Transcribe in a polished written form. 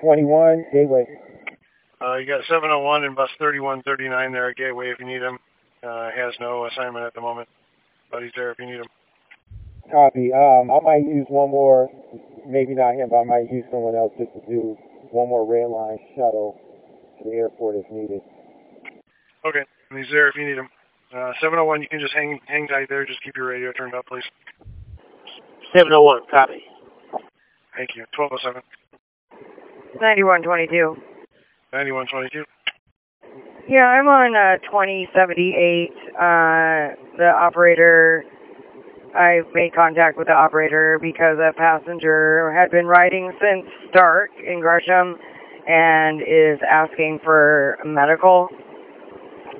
21, Gateway. You got 701 and bus 3139 there at Gateway if you need him. Has no assignment at the moment, but he's there if you need him. Copy. I might use one more, maybe not him, but I might use someone else just to do one more rail line shuttle to the airport if needed. Okay, he's there if you need him. 701, you can just hang tight there. Just keep your radio turned up, please. 701, copy. Thank you. 1207. 9122. 9122. Yeah, I'm on 2078. The operator, I've made contact with the operator because a passenger had been riding since dark in Gresham and is asking for medical.